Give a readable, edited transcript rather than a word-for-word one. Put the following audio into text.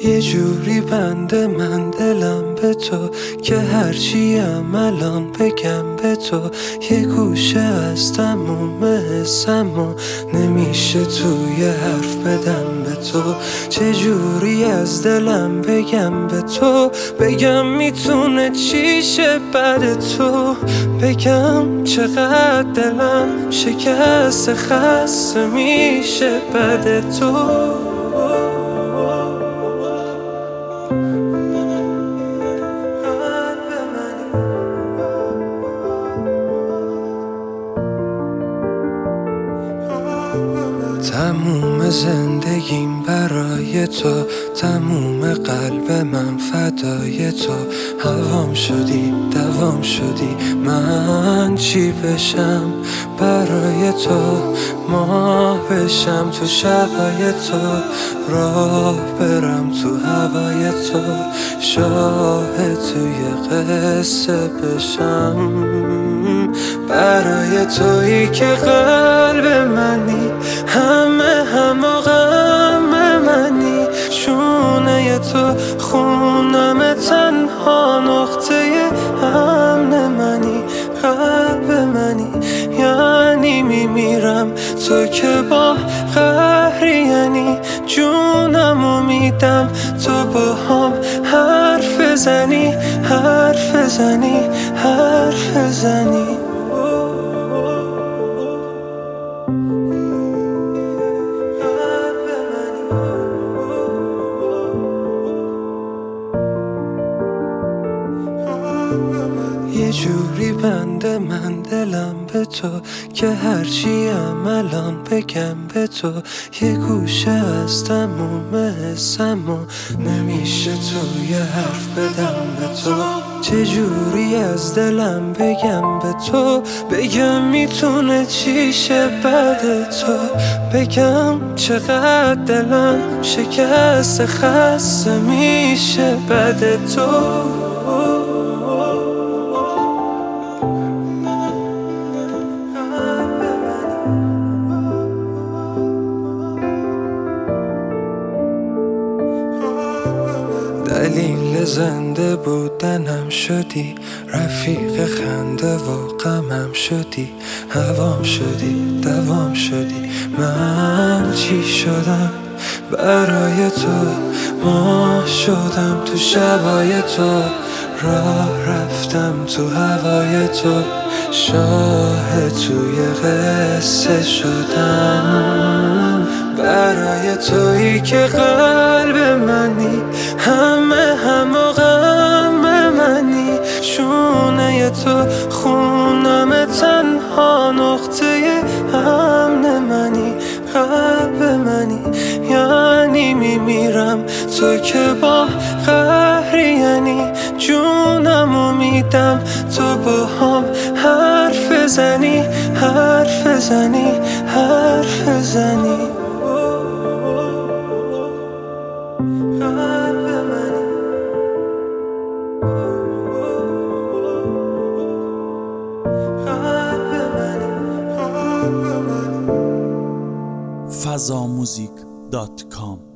یه جوری بنده من دلم به تو که هرچیم الان بگم به تو، یه گوشه از تموم حسم و نمیشه توی حرف بدم به تو. چجوری از دلم بگم به تو، بگم میتونه چی شه بعد تو، بگم چقدر دلم شکست خسته میشه بعد تو. تموم زندگیم برای تو، تموم قلب من فدای تو. هوام شدی دوام شدی، من چی بشم برای تو؟ ماه بشم تو شبای تو، راه برم تو هوای تو، شاهد توی قصه بشم برای تویی که قلب منی، همه غم منی، شونه تو خونم تنها نقطه امن منی، قلب منی یعنی میمیرم تو که با قهری، یعنی جونمو میدم تو با هم حرف زنی، حرف زنی، حرف زنی. یه جوری بنده من دلم به تو که هرچیم الان بگم به تو، یه گوشه از تموم حسم و نمیشه توی حرف بدم به تو. چجوری از دلم بگم به تو، بگم میتونه چی شه بعد تو، بگم چقدر دلم شکست خسته میشه بعد تو. دلیل زنده بودنم شدی، رفیق خنده و غمم شدی، هوام شدی دوام شدی، من چی شدم برای تو؟ ماه شدم تو شبای تو، راه رفتم تو هوای تو، شاهد توی قصه شدم برای تویی که قلب منی، همه غم منی، شونه تو خونم تنها نقطه امن منی، قلب منی یعنی میمیرم تو که با قهری، یعنی جونمو میدم تو با هم حرف زنی، حرف زنی، حرف زنی. fazamusic.com